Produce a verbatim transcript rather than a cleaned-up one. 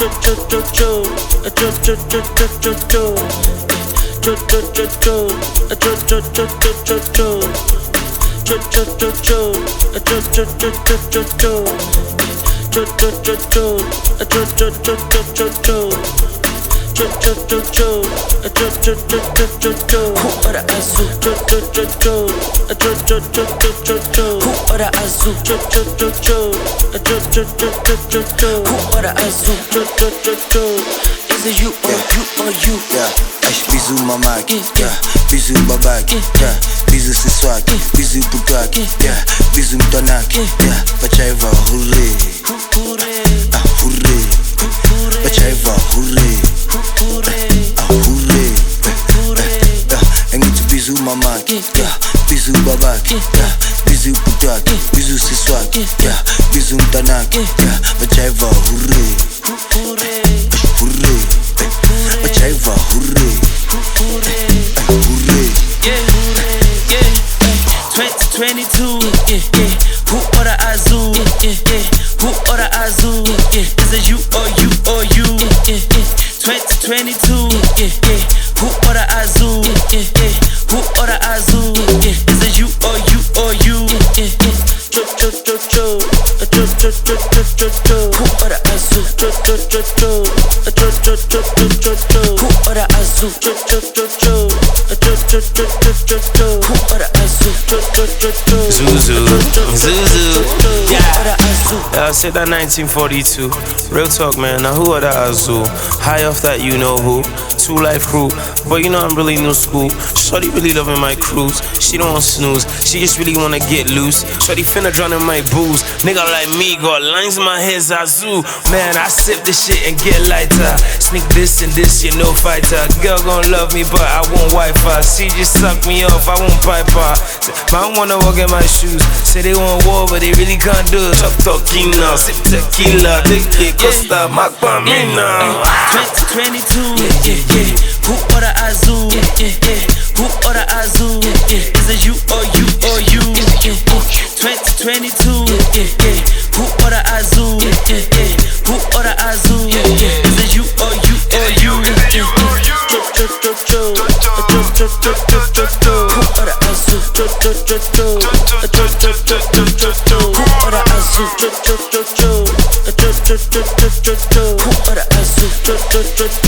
Is it you or you or you? Yeah, acho bisou mamaki, yeah, bisou babaki, yeah, bisou c'est swag, bisou bugaki, yeah, bisou mtonaki, yeah, bachaiva hurray, ah hurray, bachaiva hurray, ah hurray, yeah, engithi bisou mamaki, yeah, bisou babaki, yeah, bisou bugaki, bisou c'est swag, yeah, bisou mtonaki, yeah, bachaiva hurray, hurray. Bachaiva hurray, hurray. Yeah, yeah. twenty twenty-two, yeah, yeah. Who order Azul? Yeah, yeah. Who order Azul? Yeah, is it you or you or you? Yeah, yeah. twenty twenty-two, yeah, yeah. Who order Azul? Yeah, yeah. Who order Azul? Yeah, is it you or you or you? Yeah, yeah. Cho cho cho cho, cho cho cho cho cho. Who order Azul? Cho cho cho cho, cho cho cho cho cho. Who order Azul? Cho cho cho cho, cho cho cho cho cho. Who order Azul? Cho cho cho cho. Zuzu, Zuzu, yeah. Yeah, I said that nineteen forty-two. Real talk, man. Now who are the Azul? High off that, you know who? Two Life Crew. But you know I'm really new school. Shorty really loving my cruise. She don't want snooze. She just really wanna get loose. Shorty finna drown in my booze. Nigga like me got lines in my head, Azul. Man, I sip this shit and get lighter. Sneak this and this, you know fighter. Girl gon' love me, but I won't wipe her. She just suck me off, I won't pipe her. Man wanna walk in my shoes. Say they want war, but they really can't do it. Chop talkina, sip tequila, take it, Costa Macpamina. twenty twenty-two, yeah, yeah, yeah. Who order Azul? Yeah, yeah, yeah. Who order Azul? Yeah, yeah. Is it you or you or you? Yeah, yeah, yeah. twenty twenty-two, yeah, yeah, yeah. Who order Azul? Yeah, yeah, yeah. Who order Azul? Yeah, yeah. Is it you or you or you? Yeah, yeah. Cho cho cho cho, cho cho cho cho cho cho. Who order Azul? Cho cho cho cho, cho cho cho cho cho cho. Who order Azul? Cho cho cho cho, cho cho cho cho cho cho. Who order Azul? Cho cho cho.